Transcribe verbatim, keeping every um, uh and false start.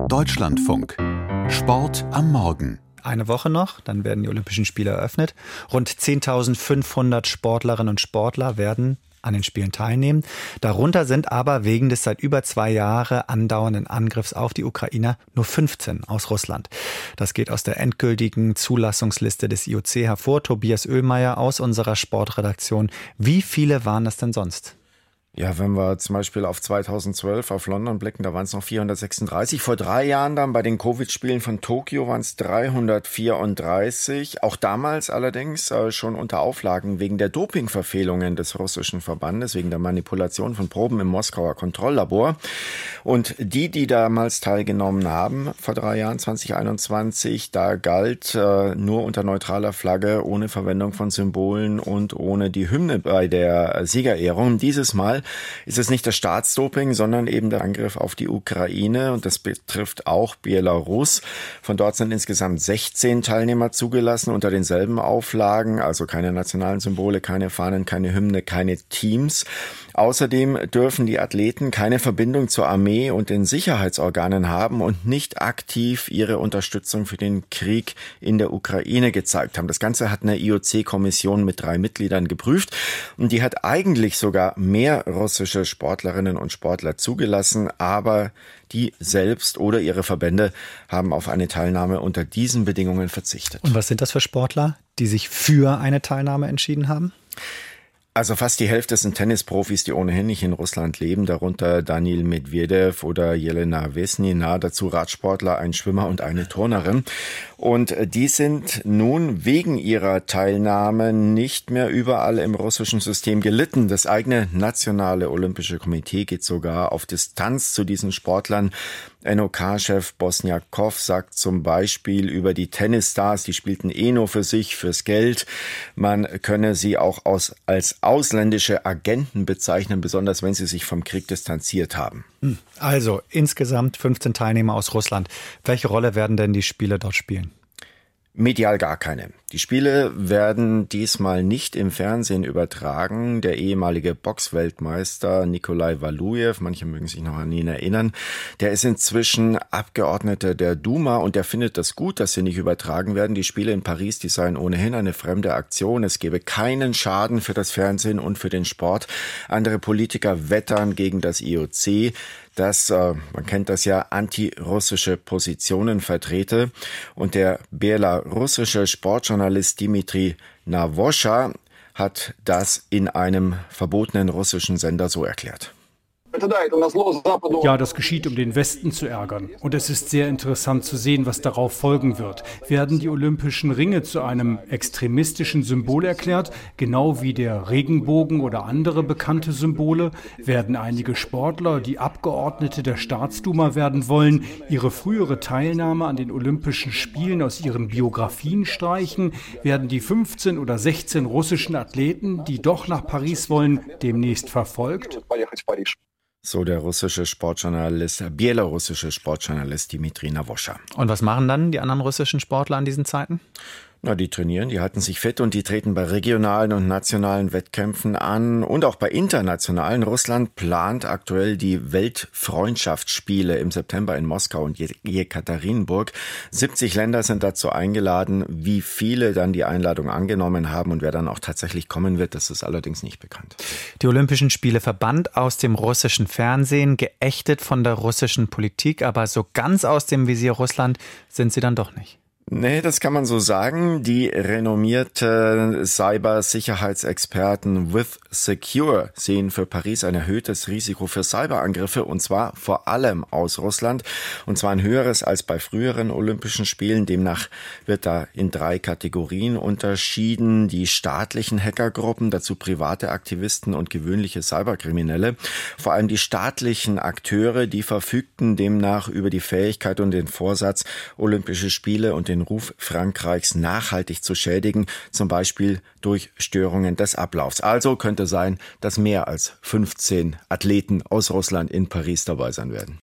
Deutschlandfunk. Sport am Morgen. Eine Woche noch, dann werden die Olympischen Spiele eröffnet. Rund zehntausendfünfhundert Sportlerinnen und Sportler werden an den Spielen teilnehmen. Darunter sind aber wegen des seit über zwei Jahren andauernden Angriffs auf die Ukrainer nur fünfzehn aus Russland. Das geht aus der endgültigen Zulassungsliste des I O C hervor. Tobias Oehlmeier aus unserer Sportredaktion. Wie viele waren das denn sonst? Ja, wenn wir zum Beispiel auf zweitausendzwölf auf London blicken, da waren es noch vierhundertsechsunddreißig. Vor drei Jahren dann bei den Covid-Spielen von Tokio waren es dreihundertvierunddreißig. Auch damals allerdings äh, schon unter Auflagen wegen der Dopingverfehlungen des russischen Verbandes, wegen der Manipulation von Proben im Moskauer Kontrolllabor. Und die, die damals teilgenommen haben, vor drei Jahren, zwanzig einundzwanzig, da galt äh, nur unter neutraler Flagge, ohne Verwendung von Symbolen und ohne die Hymne bei der Siegerehrung. Dieses Mal ist es nicht das Staatsdoping, sondern eben der Angriff auf die Ukraine, und das betrifft auch Belarus. Von dort sind insgesamt sechzehn Teilnehmer zugelassen unter denselben Auflagen, also keine nationalen Symbole, keine Fahnen, keine Hymne, keine Teams. Außerdem dürfen die Athleten keine Verbindung zur Armee und den Sicherheitsorganen haben und nicht aktiv ihre Unterstützung für den Krieg in der Ukraine gezeigt haben. Das Ganze hat eine I O C-Kommission mit drei Mitgliedern geprüft, und die hat eigentlich sogar mehr russische Sportlerinnen und Sportler zugelassen, aber die selbst oder ihre Verbände haben auf eine Teilnahme unter diesen Bedingungen verzichtet. Und was sind das für Sportler, die sich für eine Teilnahme entschieden haben? Also fast die Hälfte sind Tennisprofis, die ohnehin nicht in Russland leben, darunter Daniil Medvedev oder Jelena Vesnina, dazu Radsportler, ein Schwimmer und eine Turnerin. Und die sind nun wegen ihrer Teilnahme nicht mehr überall im russischen System gelitten. Das eigene nationale Olympische Komitee geht sogar auf Distanz zu diesen Sportlern. N O K-Chef Bosniakow sagt zum Beispiel über die Tennisstars, die spielten eh nur für sich, fürs Geld. Man könne sie auch aus, als ausländische Agenten bezeichnen, besonders wenn sie sich vom Krieg distanziert haben. Also insgesamt fünfzehn Teilnehmer aus Russland. Welche Rolle werden denn die Spiele dort spielen? Medial gar keine. Die Spiele werden diesmal nicht im Fernsehen übertragen. Der ehemalige Boxweltmeister Nikolai Walujew, manche mögen sich noch an ihn erinnern, der ist inzwischen Abgeordneter der Duma, und der findet das gut, dass sie nicht übertragen werden. Die Spiele in Paris, die seien ohnehin eine fremde Aktion. Es gebe keinen Schaden für das Fernsehen und für den Sport. Andere Politiker wettern gegen das I O C, das, äh, man kennt das ja, antirussische Positionen vertrete. Und der belarussische Sportjournalist Dmitri Nawoscha hat das in einem verbotenen russischen Sender so erklärt. Ja, das geschieht, um den Westen zu ärgern. Und es ist sehr interessant zu sehen, was darauf folgen wird. Werden die Olympischen Ringe zu einem extremistischen Symbol erklärt, genau wie der Regenbogen oder andere bekannte Symbole? Werden einige Sportler, die Abgeordnete der Staatsduma werden wollen, ihre frühere Teilnahme an den Olympischen Spielen aus ihren Biografien streichen? Werden die fünfzehn oder sechzehn russischen Athleten, die doch nach Paris wollen, demnächst verfolgt? So der russische Sportjournalist, der belarussische Sportjournalist Dmitri Nawoscha. Und was machen dann die anderen russischen Sportler an diesen Zeiten? Na, die trainieren, die halten sich fit und die treten bei regionalen und nationalen Wettkämpfen an und auch bei internationalen. Russland plant aktuell die Weltfreundschaftsspiele im September in Moskau und Jekaterinburg. siebzig Länder sind dazu eingeladen. Wie viele dann die Einladung angenommen haben und wer dann auch tatsächlich kommen wird, das ist allerdings nicht bekannt. Die Olympischen Spiele verbannt aus dem russischen Fernsehen, geächtet von der russischen Politik, aber so ganz aus dem Visier Russland sind sie dann doch nicht. Nee, das kann man so sagen. Die renommierte Cybersicherheitsexperten With Secure sehen für Paris ein erhöhtes Risiko für Cyberangriffe, und zwar vor allem aus Russland, und zwar ein höheres als bei früheren Olympischen Spielen. Demnach wird da in drei Kategorien unterschieden: die staatlichen Hackergruppen, dazu private Aktivisten und gewöhnliche Cyberkriminelle. Vor allem die staatlichen Akteure, die verfügten demnach über die Fähigkeit und den Vorsatz, Olympische Spiele und den Ruf Frankreichs nachhaltig zu schädigen, zum Beispiel durch Störungen des Ablaufs. Also könnte sein, dass mehr als fünfzehn Athleten aus Russland in Paris dabei sein werden.